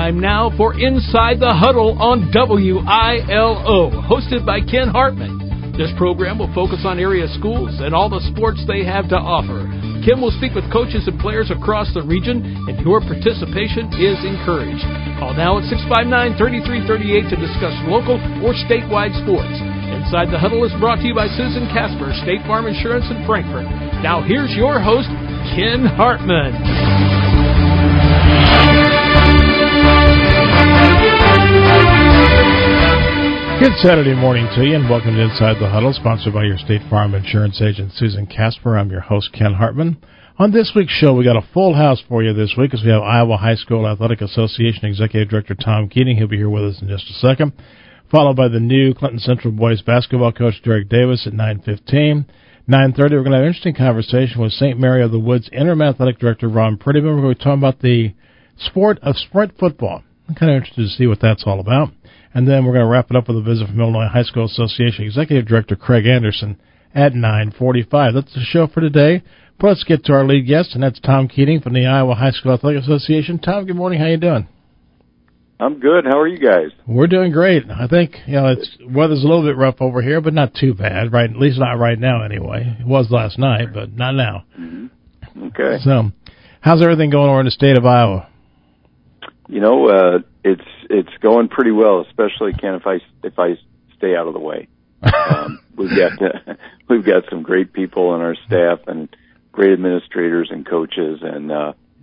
time now for Inside the Huddle on WILO, hosted by Ken Hartman. This program will focus on area schools and all the sports they have to offer. Ken will speak with coaches and players across the region, and your participation is encouraged. Call now at 659-3338 to discuss local or statewide sports. Inside the Huddle is brought to you by Susan Casper, State Farm Insurance in Frankfort. Now here's your host, Ken Hartman. Good Saturday morning to you, and welcome to Inside the Huddle, sponsored by your State Farm Insurance agent, Susan Casper. I'm your host, Ken Hartman. On this week's show, we got a full house for you this week, as we have Iowa High School Athletic Association Executive Director Tom Keating. He'll be here with us in just a second, followed by the new Clinton Central boys basketball coach, Derek Davis, at 9:15. 9:30, we're going to have an interesting conversation with St. Mary of the Woods Interim Athletic Director Ron Prettyman. We're going to be talking about the sport of sprint football. I'm kind of interested to see what that's all about. And then we're going to wrap it up with a visit from Illinois High School Association Executive Director Craig Anderson at 9:45. That's the show for today. But let's get to our lead guest, and that's Tom Keating from the Iowa High School Athletic Association. Tom, good morning. How you doing? I'm good. How are you guys? We're doing great. I think, weather's a little bit rough over here, but not too bad, right? At least not right now anyway. It was last night, but not now. Mm-hmm. Okay. So, how's everything going over in the state of Iowa? It's going pretty well, especially Ken, if I stay out of the way. We've got some great people on our staff and great administrators and coaches, and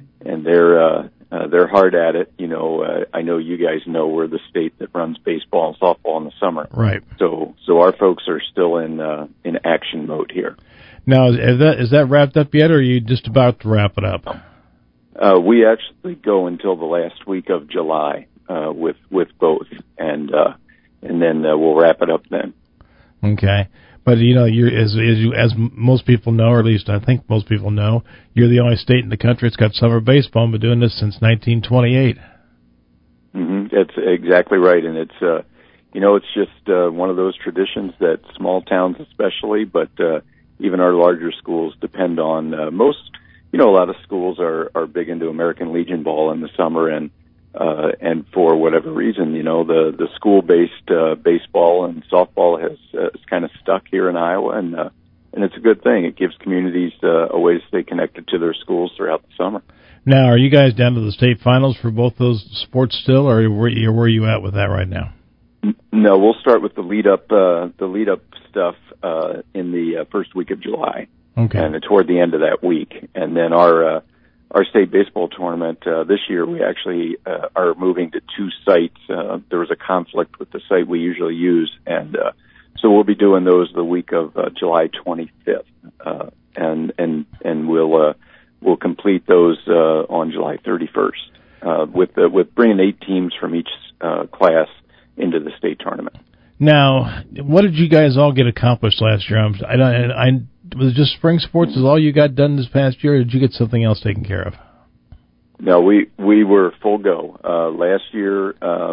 they're hard at it. I know you guys know we're the state that runs baseball and softball in the summer, right? So our folks are still in action mode here. Now, is that wrapped up yet, or are you just about to wrap it up? We actually go until the last week of July with both, and then we'll wrap it up then. Okay, but you're as most people know, or at least I think most people know, you're the only state in the country that's got summer baseball. And been doing this since 1928. Mm-hmm. That's exactly right, and it's it's just one of those traditions that small towns, especially, but even our larger schools depend on. Most. A lot of schools are big into American Legion ball in the summer, and for whatever reason, the school-based baseball and softball has kind of stuck here in Iowa, and it's a good thing. It gives communities a way to stay connected to their schools throughout the summer. Now, are you guys down to the state finals for both those sports still, or where are you at with that right now? No, we'll start with the lead up stuff in the first week of July. Okay. And toward the end of that week. And then our state baseball tournament, this year we actually are moving to two sites. There was a conflict with the site we usually use, and so we'll be doing those the week of July 25th. And we'll complete those on July 31st with bringing 8 teams from each class into the state tournament. Now, what did you guys all get accomplished last year? Was it just spring sports is all you got done this past year, or did you get something else taken care of? No, we were full go. Last year,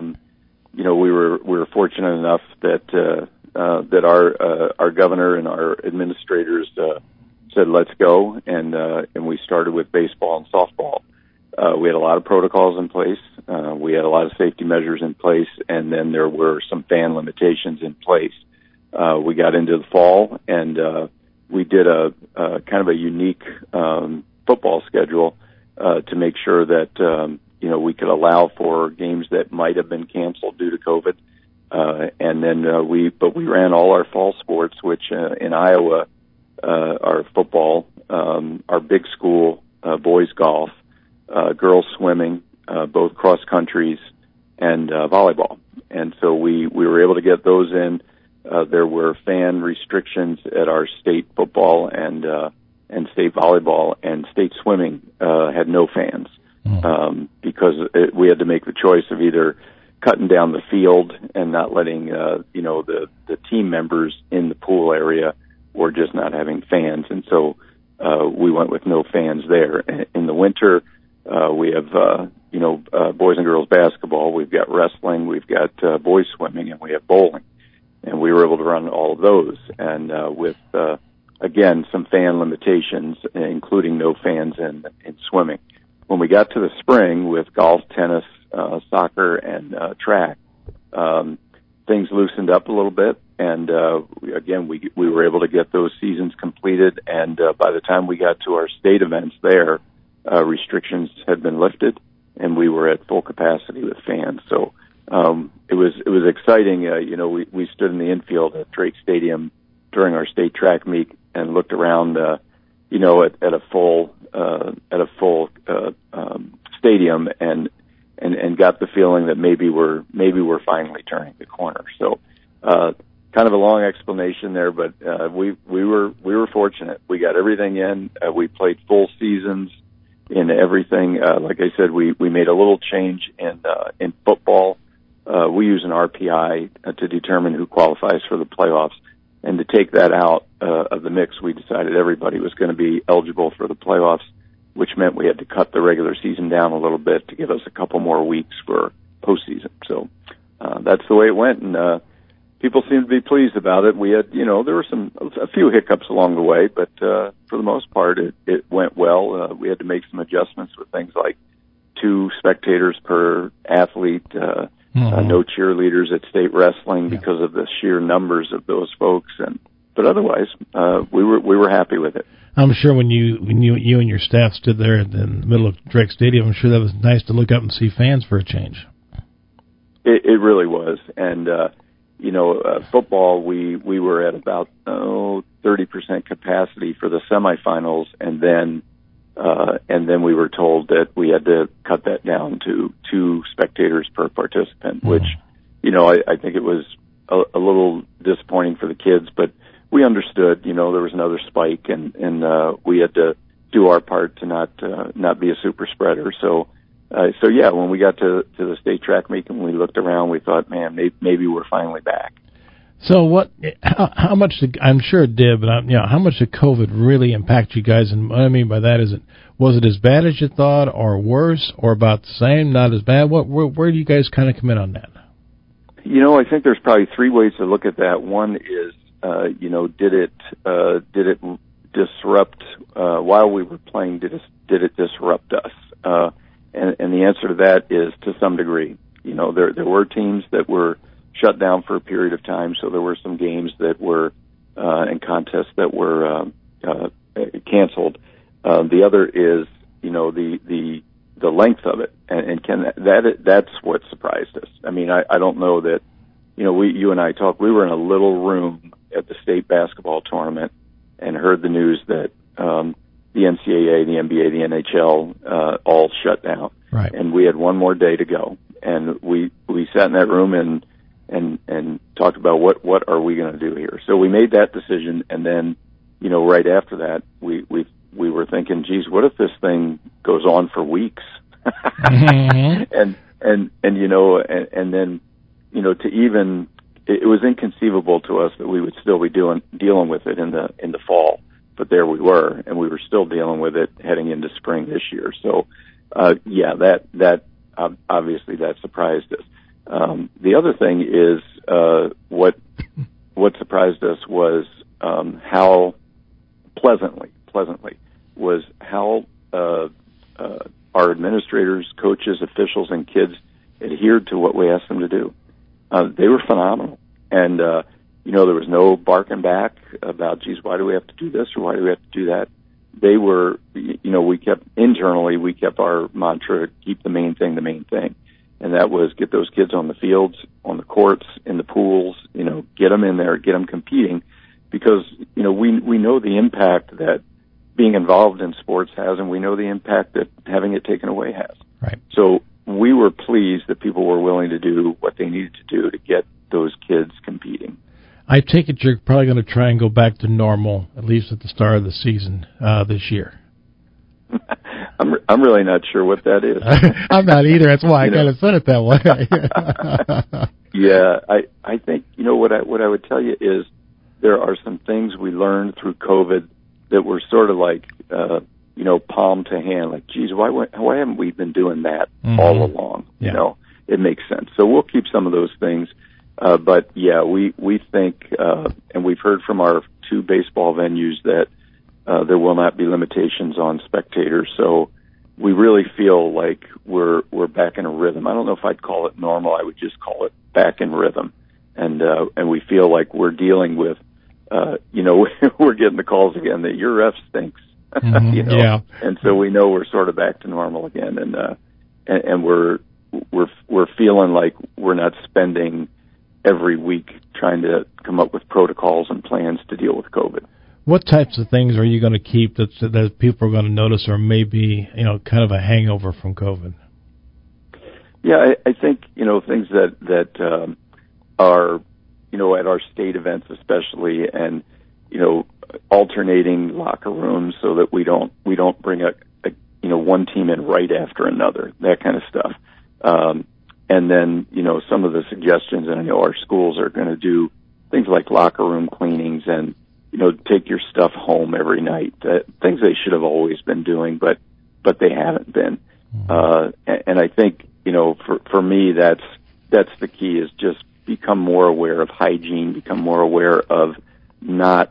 we were fortunate enough that our governor and our administrators said let's go, and we started with baseball and softball. We had a lot of protocols in place. We had a lot of safety measures in place, and then there were some fan limitations in place. We got into the fall, and we did a kind of a unique football schedule to make sure that we could allow for games that might have been canceled due to COVID, and then we ran all our fall sports, which in Iowa are football, our big school boys golf, girls swimming, both cross countries, and volleyball. And so we were able to get those in. There were fan restrictions at our state football and state volleyball, and state swimming had no fans because we had to make the choice of either cutting down the field and not letting the team members in the pool area, or just not having fans. And so we went with no fans there. In the winter, we have boys and girls basketball. We've got wrestling. We've got boys swimming, and we have bowling. And we were able to run all of those, and with again some fan limitations, including no fans in swimming. When we got to the spring with golf, tennis, soccer and track, things loosened up a little bit. And again, we were able to get those seasons completed. And by the time we got to our state events there, restrictions had been lifted, and we were at full capacity with fans. So it was exciting. We stood in the infield at Drake Stadium during our state track meet and looked around, at a full stadium and got the feeling that maybe we're finally turning the corner. So kind of a long explanation there, but we were fortunate. We got everything in. We played full seasons in everything. Like I said, we made a little change in football. We use an RPI to determine who qualifies for the playoffs. And to take that out of the mix, we decided everybody was going to be eligible for the playoffs, which meant we had to cut the regular season down a little bit to give us a couple more weeks for postseason. So that's the way it went, and people seemed to be pleased about it. We had, there were a few hiccups along the way, but for the most part, it went well. We had to make some adjustments with things like 2 spectators per athlete, no cheerleaders at state wrestling because of the sheer numbers of those folks, but otherwise, we were happy with it. I'm sure when you and your staff stood there in the middle of Drake Stadium, I'm sure that was nice to look up and see fans for a change. It really was, and football, we were at about 30% capacity for the semifinals, and then we were told that we had to cut that down to 2 spectators per participant, which I think it was a little disappointing for the kids, but we understood. There was another spike, and we had to do our part to not be a super spreader. So yeah, when we got to the state track meet and we looked around, we thought, man, maybe we're finally back. So how much I'm sure it did, but how much did COVID really impact you guys? And what I mean by that is, was it as bad as you thought, or worse, or about the same, not as bad? Where do you guys kind of come in on that? I think there's probably 3 ways to look at that. One is, did it disrupt while we were playing? Did it disrupt us? And the answer to that is to some degree. There were teams that were shut down for a period of time, so there were some games that were and contests that were canceled. The other is, the length of it, and that's what surprised us. I mean, I don't know that, you and I talked. We were in a little room at the state basketball tournament and heard the news that the NCAA, the NBA, the NHL all shut down, right? And we had one more day to go, and we sat in that room and talked about what are we going to do here. So we made that decision, and then right after that we were thinking, geez, what if this thing goes on for weeks? and then to even, it was inconceivable to us that we would still be dealing with it in the fall, but there we were, and we were still dealing with it heading into spring this year. So that obviously that surprised us. The other thing is what surprised us was how pleasantly was how our administrators, coaches, officials, and kids adhered to what we asked them to do. They were phenomenal, and there was no barking back about, geez, why do we have to do this or why do we have to do that? They were, we kept our mantra, keep the main thing the main thing. And that was get those kids on the fields, on the courts, in the pools, get them in there, get them competing, because, we know the impact that being involved in sports has, and we know the impact that having it taken away has. Right. So we were pleased that people were willing to do what they needed to do to get those kids competing. I take it you're probably going to try and go back to normal, at least at the start of the season this year. I'm really not sure what that is. I'm not either. That's why I kind of said it that way. Yeah, I think what I would tell you is there are some things we learned through COVID that were sort of like palm to hand. Like, geez, why haven't we been doing that all along? Yeah. It makes sense. So we'll keep some of those things. But yeah, we think, and we've heard from our 2 baseball venues that there will not be limitations on spectators. So we really feel like we're back in a rhythm. I don't know if I'd call it normal. I would just call it back in rhythm. And we feel like we're dealing with, we're getting the calls again that your ref stinks. Mm-hmm. Yeah. And so we know we're sort of back to normal again. And we're feeling like we're not spending every week trying to come up with protocols and plans to deal with COVID. What types of things are you going to keep that people are going to notice, or maybe kind of a hangover from COVID? Yeah, I think things that are at our state events especially, and alternating locker rooms so that we don't bring a one team in right after another, that kind of stuff. And then some of the suggestions, and I know our schools are going to do things like locker room cleanings and take your stuff home every night. Things they should have always been doing, but they haven't been. And I think, for me, that's the key, is just become more aware of hygiene, become more aware of not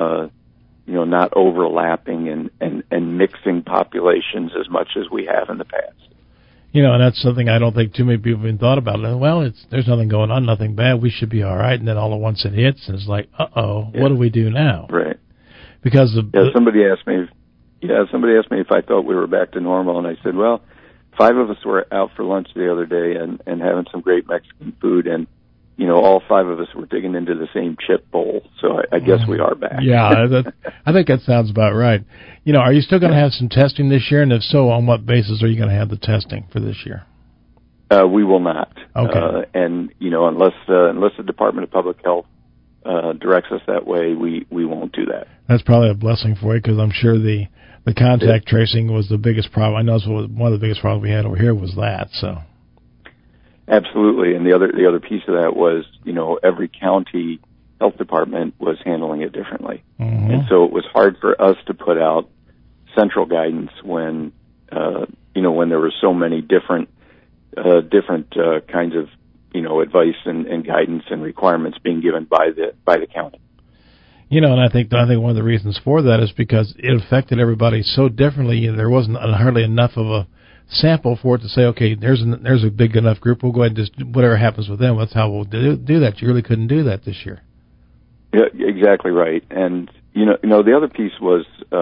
overlapping and mixing populations as much as we have in the past. And that's something I don't think too many people have thought about. Well, there's nothing going on, nothing bad. We should be all right. And then all at once it hits, and it's like, what do we do now? Right. Because somebody asked me if I thought we were back to normal, and I said, well, 5 of us were out for lunch the other day and having some great Mexican food, and all 5 of us were digging into the same chip bowl. So I guess we are back. Yeah, I think that sounds about right. Are you still going to have some testing this year? And if so, on what basis are you going to have the testing for this year? We will not. Okay. And unless the Department of Public Health directs us that way, we won't do that. That's probably a blessing for you, because I'm sure the contact tracing was the biggest problem. I know one of the biggest problems we had over here was that. So. Absolutely, and the other piece of that was, every county health department was handling it differently, and so it was hard for us to put out central guidance when there were so many different kinds of advice and guidance and requirements being given by the county. And I think one of the reasons for that is because it affected everybody so differently. There wasn't hardly enough of a sample for it to say, okay, there's a big enough group, we'll go ahead and just whatever happens with them, that's how we'll do that. You really couldn't do that this year. Yeah, exactly right. And the other piece was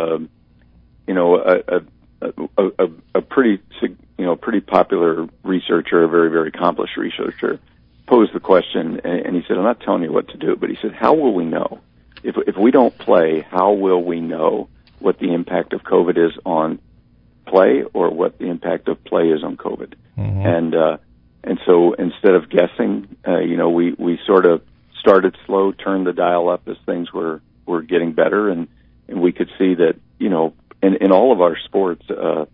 a pretty popular researcher, a very, very accomplished researcher, posed the question, and he said, I'm not telling you what to do, but he said, how will we know? If we don't play, how will we know what the impact of COVID is on play, or what the impact of play is on COVID? And so instead of guessing, we sort of started slow, turned the dial up as things were getting better, and we could see that in all of our sports, the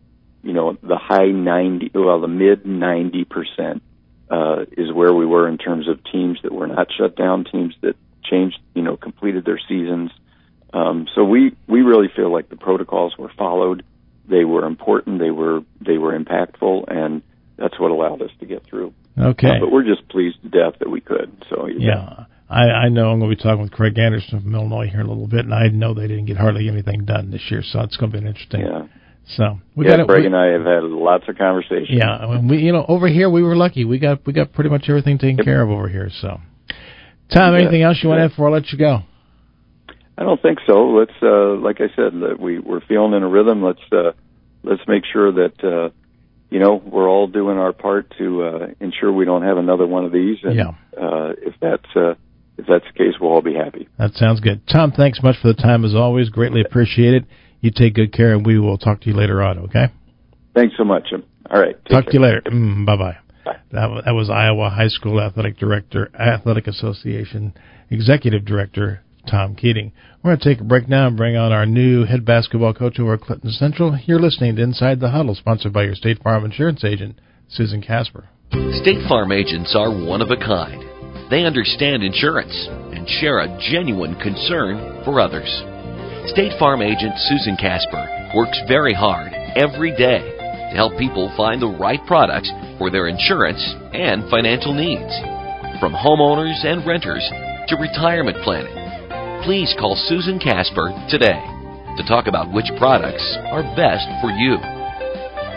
mid 90% is where we were in terms of teams that were not shut down, teams that changed, completed their seasons. So we really feel like the protocols were followed. They were important. They were impactful, and that's what allowed us to get through. Okay. But we're just pleased to death that we could. So yeah, I know I'm going to be talking with Craig Anderson from Illinois here in a little bit, and I know they didn't get hardly anything done this year, so it's going to be interesting. Yeah. So Craig and I have had lots of conversations. Yeah, we over here we were lucky. We got pretty much everything taken care of over here. So, Tom, anything else you want to add before I let you go? I don't think so. Let's, like I said, we're feeling in a rhythm. Let's make sure that we're all doing our part to ensure we don't have another one of these. And if that's the case, we'll all be happy. That sounds good. Tom, thanks much for the time as always. Greatly appreciate it. You take good care, and we will talk to you later on. Okay. Thanks so much. All right. Talk to you later. Bye-bye. Bye. That was Iowa High School Athletic Association Executive Director Tom Keating. We're going to take a break now and bring on our new head basketball coach over at Clinton Central. You're listening to Inside the Huddle, sponsored by your State Farm insurance agent, Susan Casper. State Farm agents are one of a kind. They understand insurance and share a genuine concern for others. State Farm agent Susan Casper works very hard every day to help people find the right products for their insurance and financial needs. From homeowners and renters to retirement planning, please call Susan Casper today to talk about which products are best for you.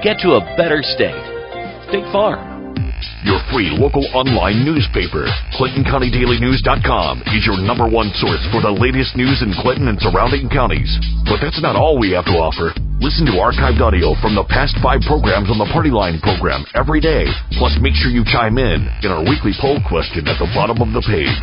get to a better state. State Farm. Your free local online newspaper, ClintonCountyDailyNews.com, is your number one source for the latest news in Clinton and surrounding counties. But that's not all we have to offer. Listen to archived audio from the past 5 programs on the Party Line program every day. Plus, make sure you chime in our weekly poll question at the bottom of the page.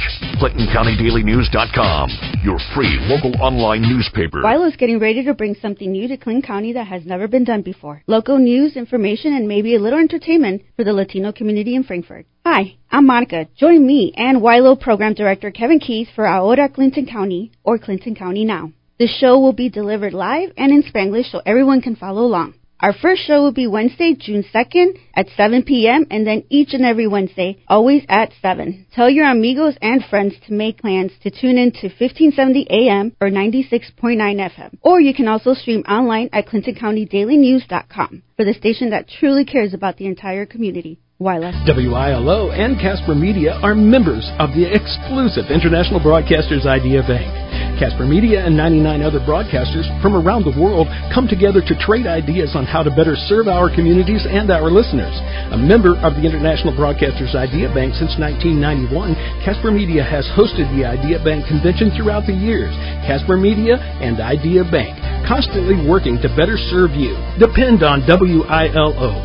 ClintonCountyDailyNews.com, your free local online newspaper. WILO is getting ready to bring something new to Clinton County that has never been done before. Local news, information, and maybe a little entertainment for the Latino community in Frankfort. Hi, I'm Monica. Join me and WILO Program Director Kevin Keys for Ahora Clinton County, or Clinton County Now. The show will be delivered live and in Spanglish so everyone can follow along. Our first show will be Wednesday, June 2nd at 7 p.m. and then each and every Wednesday, always at 7. Tell your amigos and friends to make plans to tune in to 1570 AM or 96.9 FM. Or you can also stream online at ClintonCountyDailyNews.com for the station that truly cares about the entire community. WILO. WILO and Casper Media are members of the exclusive International Broadcasters Idea Bank. Casper Media and 99 other broadcasters from around the world come together to trade ideas on how to better serve our communities and our listeners. A member of the International Broadcasters Idea Bank since 1991, Casper Media has hosted the Idea Bank convention throughout the years. Casper Media and Idea Bank, constantly working to better serve you. Depend on WILO.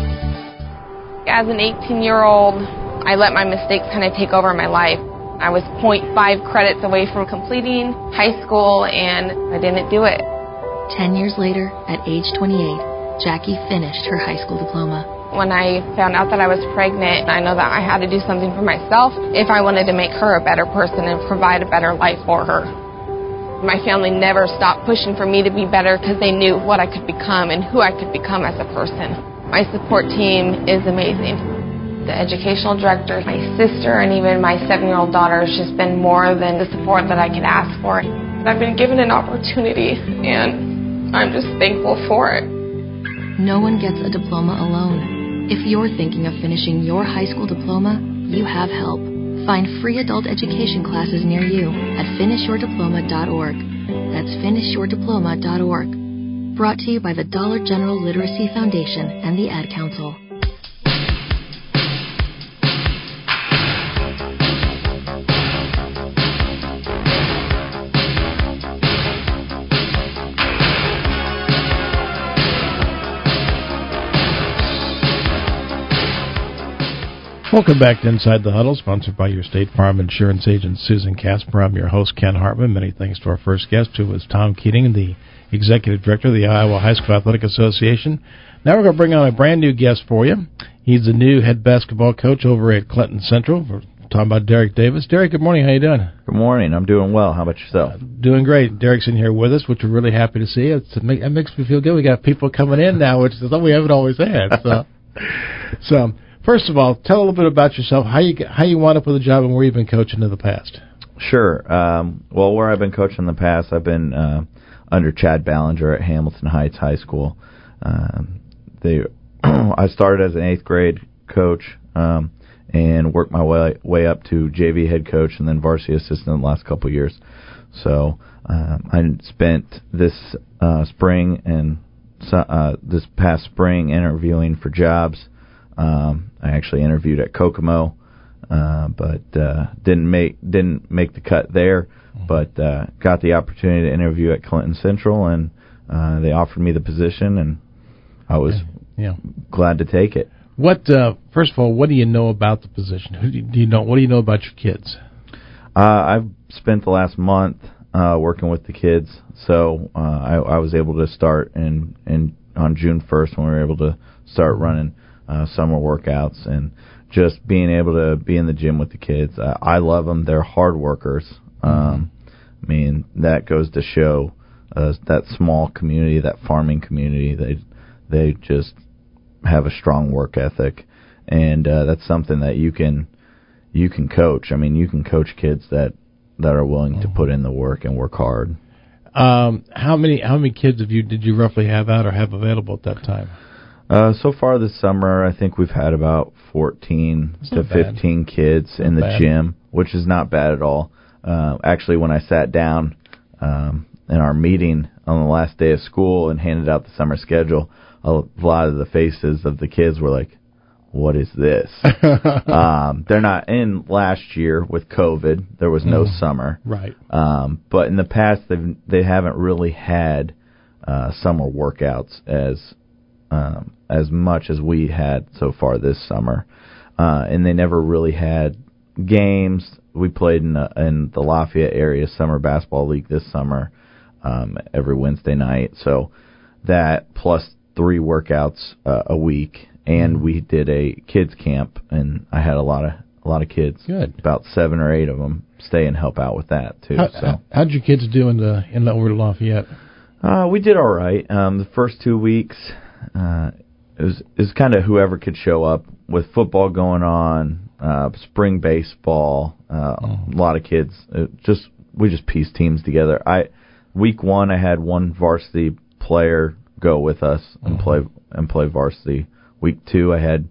As an 18-year-old, I let my mistakes kind of take over my life. I was 0.5 credits away from completing high school, and I didn't do it. 10 years later, at age 28, Jackie finished her high school diploma. When I found out that I was pregnant, I know that I had to do something for myself if I wanted to make her a better person and provide a better life for her. My family never stopped pushing for me to be better because they knew what I could become and who I could become as a person. My support team is amazing. The educational director, my sister, and even my 7-year-old daughter has just been more than the support that I could ask for. I've been given an opportunity, and I'm just thankful for it. No one gets a diploma alone. If you're thinking of finishing your high school diploma, you have help. Find free adult education classes near you at finishyourdiploma.org. That's finishyourdiploma.org. Brought to you by the Dollar General Literacy Foundation and the Ad Council. Welcome back to Inside the Huddle, sponsored by your State Farm Insurance agent, Susan Casper. I'm your host, Ken Hartman. Many thanks to our first guest, who was Tom Keating, the Executive Director of the Iowa High School Athletic Association. Now we're going to bring on a brand new guest for you. He's the new head basketball coach over at Clinton Central. We're talking about Derek Davis. Derek, good morning. How you doing? Good morning. I'm doing well. How about yourself? Doing great. Derek's in here with us, which we're really happy to see. It makes me feel good. We got people coming in now, which is something we haven't always had. So first of all, tell a little bit about yourself, how you wound up with a job and where you've been coaching in the past. Sure. Well, where I've been coaching in the past, I've been under Chad Ballinger at Hamilton Heights High School. I started as an 8th grade coach and worked my way up to JV head coach and then varsity assistant the last couple of years. So I spent this spring and this past spring interviewing for jobs. I actually interviewed at Kokomo, but didn't make the cut there. But got the opportunity to interview at Clinton Central, and they offered me the position, and I was glad to take it. First of all, what do you know about the position? What do you know about your kids? I've spent the last month working with the kids, so I was able to start on June 1st when we were able to start running summer workouts and just being able to be in the gym with the kids. I love them. They're hard workers. I mean, that goes to show that small community, that farming community, they just have a strong work ethic, and that's something that you can coach. I mean, you can coach kids that are willing to put in the work and work hard. How many kids did you roughly have out or have available at that time? So far this summer, I think we've had about 14 to 15 kids in the gym, which is not bad at all. Actually, when I sat down in our meeting on the last day of school and handed out the summer schedule, a lot of the faces of the kids were like, what is this? They're not in last year with COVID. There was no summer. Right. But in the past, they haven't really had summer workouts as much as we had so far this summer. And they never really had games. We played in the Lafayette area summer basketball league this summer every Wednesday night. So that plus 3 workouts a week. And we did a kids camp, and I had a lot of kids. Good. About 7 or 8 of them stay and help out with that too. How'd your kids do in the over Lafayette? We did all right. The first 2 weeks, it was kind of whoever could show up with football going on, spring baseball. A lot of kids. We just pieced teams together. Week 1, I had one varsity player go with us and play varsity. Week 2, I had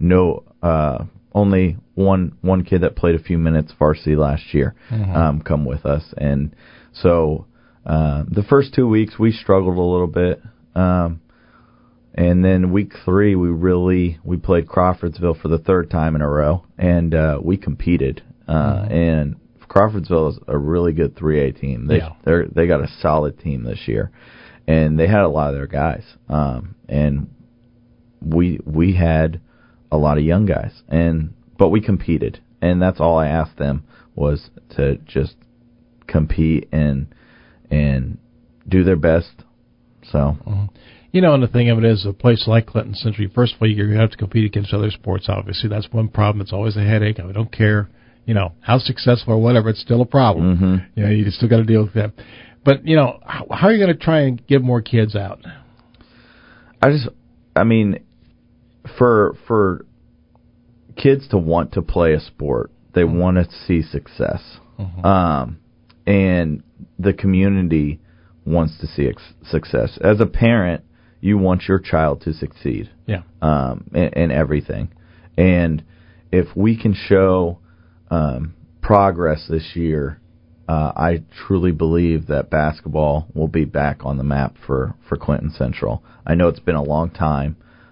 only one kid that played a few minutes varsity last year come with us, and so the first 2 weeks we struggled a little bit, and then week 3 we played Crawfordsville for the 3rd time in a row, and we competed. And Crawfordsville is a really good 3A team. They got a solid team this year, and they had a lot of their guys, and we had a lot of young guys, but we competed, and that's all I asked them was to just compete and do their best. So, and the thing of it is, a place like Clinton Century, first of all, you have to compete against other sports. Obviously, that's one problem. It's always a headache. I don't care, how successful or whatever. It's still a problem. You still got to deal with that. But how are you going to try and get more kids out? For kids to want to play a sport, they want to see success. And the community wants to see success. As a parent, you want your child to succeed. In everything. And if we can show progress this year, I truly believe that basketball will be back on the map for Clinton Central. I know it's been a long time.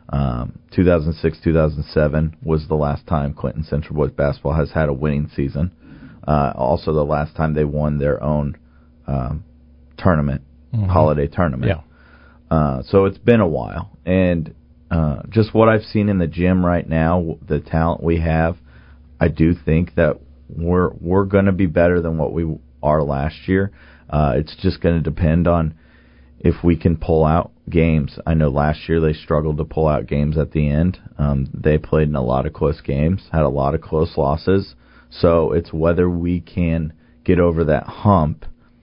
2006, 2007 was the last time Clinton Central boys basketball has had a winning season. Also the last time they won their own tournament, holiday tournament. So it's been a while. And just what I've seen in the gym right now, the talent we have, I do think that we're going to be better than what we are last year. It's just going to depend on if we can pull out games. I know last year they struggled to pull out games at the end. They played in a lot of close games, had a lot of close losses. So it's whether we can get over that hump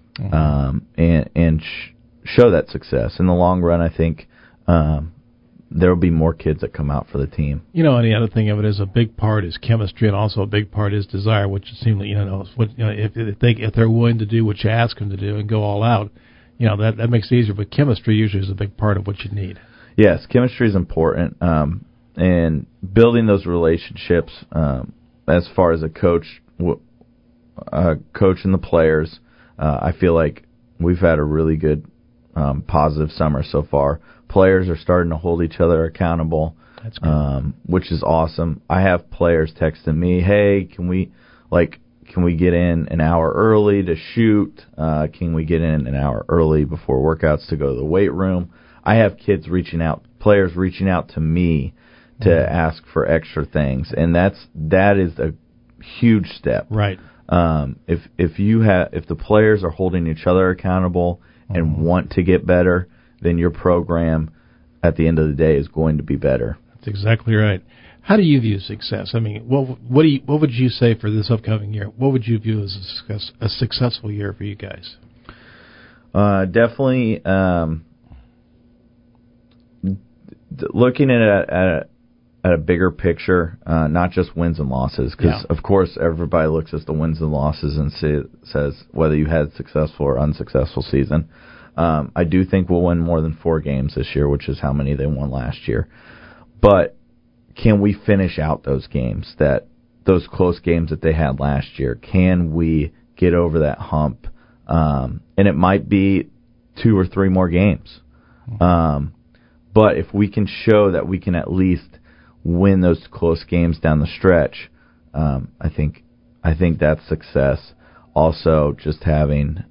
and show that success. In the long run, I think there will be more kids that come out for the team. And the other thing of it is a big part is chemistry, and also a big part is desire, which it seems like, if they're willing to do what you ask them to do and go all out, that makes it easier. But chemistry usually is a big part of what you need. Yes, chemistry is important, and building those relationships. As far as a coach and the players, I feel like we've had a really good, positive summer so far. Players are starting to hold each other accountable, That's good. Which is awesome. I have players texting me, "Hey, can we get in an hour early to shoot? Can we get in an hour early before workouts to go to the weight room?" I have players reaching out to me to ask for extra things, and that is a huge step. Right. If the players are holding each other accountable and want to get better, then your program at the end of the day is going to be better. That's exactly right. How do you view success? I mean, what would you say for this upcoming year? What would you view as a successful year for you guys? Definitely looking at a bigger picture, not just wins and losses, because of course everybody looks at the wins and losses and says whether you had a successful or unsuccessful season. I do think we'll win more than 4 games this year, which is how many they won last year. But can we finish out those games, those close games that they had last year? Can we get over that hump? And it might be 2 or 3 more games. But if we can show that we can at least win those close games down the stretch, I think that's success. Also, just having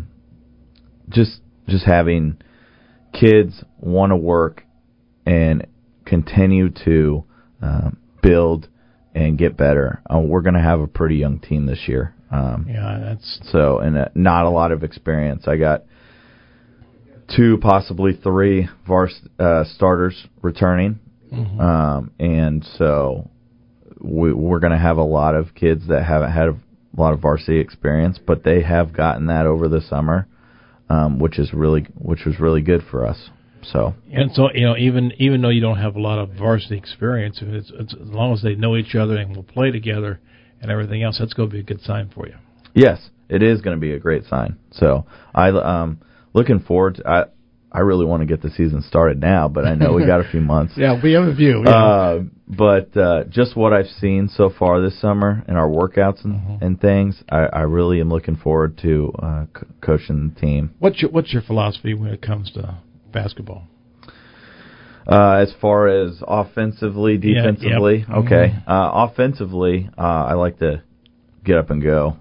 just having kids want to work and continue to build and get better. We're going to have a pretty young team this year. And not a lot of experience. I got 2, possibly 3 starters returning, and so we're going to have a lot of kids that haven't had a lot of varsity experience, but they have gotten that over the summer, which was really good for us. So even though you don't have a lot of varsity experience, it's as long as they know each other and will play together and everything else, that's going to be a good sign for you. Yes, it is going to be a great sign. So looking forward to, I really want to get the season started now, but I know we got a few months. Yeah, we have a few. Yeah. But just what I've seen so far this summer in our workouts and things, I really am looking forward to coaching the team. What's your philosophy when it comes to basketball? As far as offensively, defensively, okay. Offensively, I like to get up and go.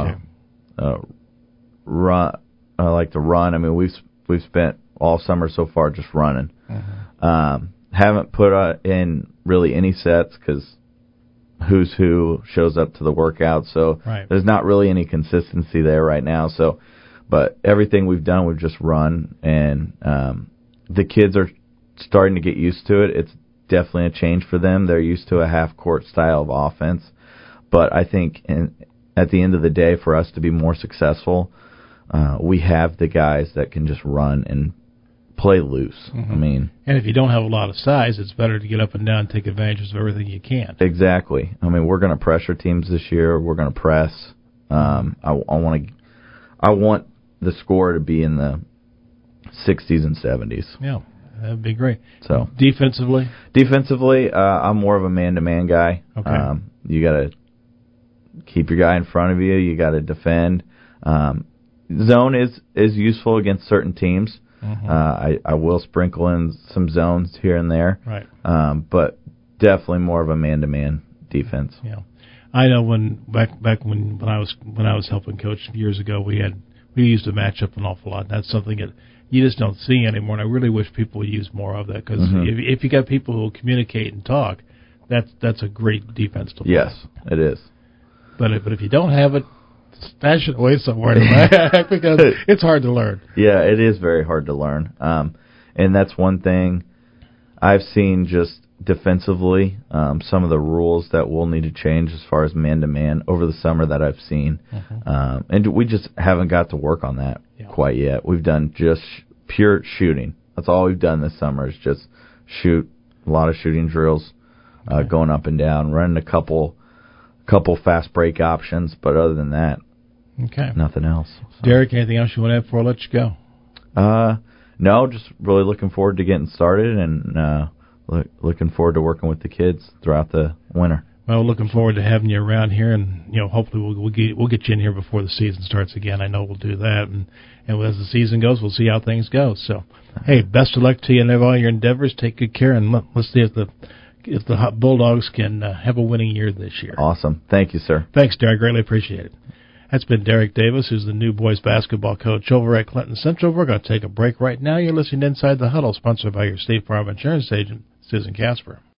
Run. I like to run. I mean, we've spent all summer so far just running. Haven't put in really any sets because who's who shows up to the workout, so there's not really any consistency there right now. So, but everything we've done, we've just run, and the kids are starting to get used to it. It's definitely a change for them. They're used to a half-court style of offense, but I think at the end of the day, for us to be more successful, we have the guys that can just run and play loose. I mean, and if you don't have a lot of size, it's better to get up and down and take advantage of everything you can. Exactly. I mean, we're going to pressure teams this year. We're going to press. I want the score to be in the 60s and 70s. Yeah, that'd be great. So defensively, I'm more of a man-to-man guy. Okay. You got to keep your guy in front of you. You got to defend. Zone is useful against certain teams. I will sprinkle in some zones here and there. Right. But definitely more of a man-to-man defense. Yeah. I know when I was helping coach years ago, we used to match up an awful lot. That's something that you just don't see anymore, and I really wish people would use more of that, because if you got people who will communicate and talk, that's a great defense to play. Yes, it is. But if you don't have it, stash it away somewhere in the back, because it's hard to learn. Yeah, it is very hard to learn. And that's one thing I've seen just defensively, some of the rules that we'll need to change as far as man-to-man over the summer that I've seen. And we just haven't got to work on that quite yet. We've done just pure shooting. That's all we've done this summer, is just shoot, a lot of shooting drills, going up and down, running a couple fast break options, but other than that, nothing else. So. Derek, anything else you want to add before I let you go? No, just really looking forward to getting started, and looking forward to working with the kids throughout the winter. Well, looking forward to having you around here, and hopefully we'll get you in here before the season starts again. I know we'll do that, and as the season goes, we'll see how things go. So, hey, best of luck to you in all your endeavors. Take good care, and let's see if the Bulldogs can have a winning year this year. Awesome. Thank you, sir. Thanks, Derek. Greatly appreciate it. That's been Derek Davis, who's the new boys basketball coach over at Clinton Central. We're going to take a break right now. You're listening to Inside the Huddle, sponsored by your State Farm insurance agent, Susan Casper.